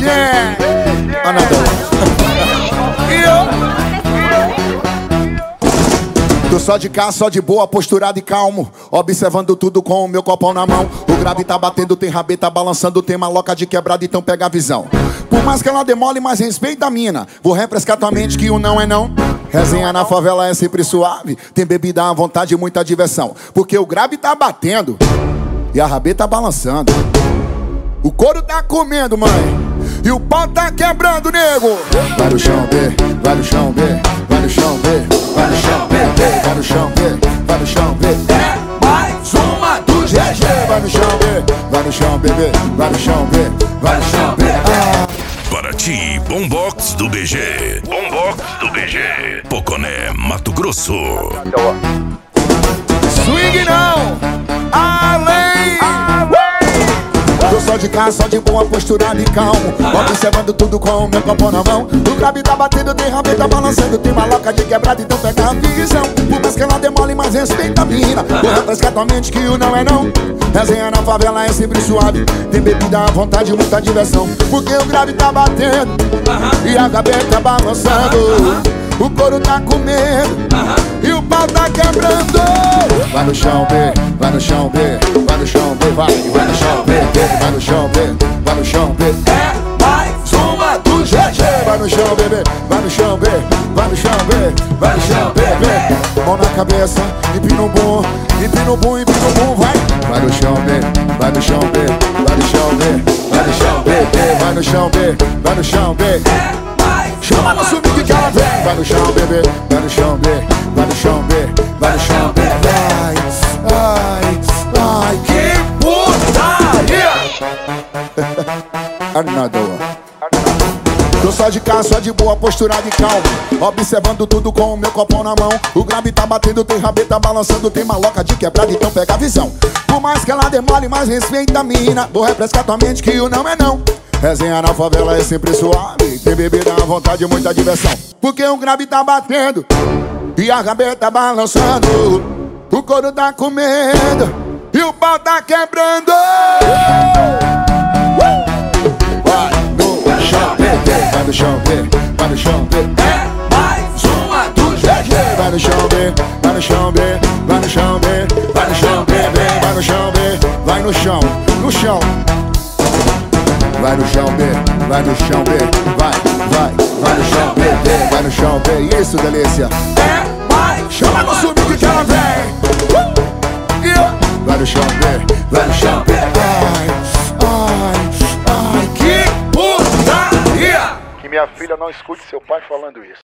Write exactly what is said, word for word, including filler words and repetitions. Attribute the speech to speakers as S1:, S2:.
S1: Tô só de cá, só de boa, posturado e calmo, observando tudo com o meu copão na mão. O grave tá batendo, tem rabeta balançando, tem maloca de quebrada, então pega a visão. Por mais que ela demole, mas respeita a mina. Vou refrescar tua mente que o não é não. Resenha na favela é sempre suave, tem bebida à vontade e muita diversão. Porque o grave tá batendo e a rabeta balançando. O couro tá comendo, mãe, e o pau tá quebrando, nego. Vai no chão, B, vai no chão, B, vai no chão, B, vai no chão, B, vai no chão, B, vai no chão, B. É mais uma do G G. Vai no chão, B, vai no chão, bebê, vai no chão, B, vai no chão, B. Ah.
S2: Paraty, Bombox do B G. Bombox do B G. Poconé, Mato Grosso.
S1: Swing não, além. Tô só de cá, só de boa, posturado e calmo, observando tudo com o meu copo na mão. O grave tá batendo, tem rabeta balançando, tem maloca de quebrada, então pega a visão. Por mais que ela demole, mas respeita a mina. Vou refrescar tua mente que o não é não. Resenha na favela é sempre suave, tem bebida à vontade e muita diversão. Porque o grave tá batendo e a gaveta balançando. O couro tá comendo e o pau tá quebrando. Vai no chão, B, vai no chão, B, vai no chão, B, vai, vai no chão, B, vai no chão, B, vai no chão, B. É mais uma do G G. Vai no chão, bebê, vai no chão, B, vai no chão, B, vai no chão, B, B. Mão na cabeça, empina o bum, empina o bum, empina o bum, vai. Vai no chão, B, vai no chão, B, vai no chão, B, vai no chão, B, B, vai no chão, B, vai no chão, B. Chama no swing que ela vem. Vai no chão, bebê, vai no chão, B, vai no chão, B, vai no chão, B. Ai, ai, ai, que putaria. Another one. Tô só de cá, só de boa, posturado e calmo, observando tudo com o meu copão na mão. O grave tá batendo, tem rabeta balançando, tem maloca de quebrada, então pega a visão. Por mais que ela demole, mas respeita a mina. Vou refrescar tua mente que o não é não. Resenha na favela é sempre suave, tem bebida à vontade e muita diversão. Porque o grave tá batendo e a rabeta balançando. O couro tá comendo e o pau tá quebrando. Vai no chão, B, vai no chão, B, vai no chão, B. É mais uma do G G. Vai no chão, B, vai no chão, B, vai no chão, B, vai no chão, B, vai no chão, B, vai no chão, no chão. Vai no chão, B, vai no chão, B, vai, vai, vai no chão, B, B, vai no chão, B, isso, delícia. É mais, chama no swing que ela vem. Uh! Yeah. Vai no chão, B, vai no chão, B. Ai, ai, ai, que putaria.
S3: Que minha filha não escute seu pai falando isso.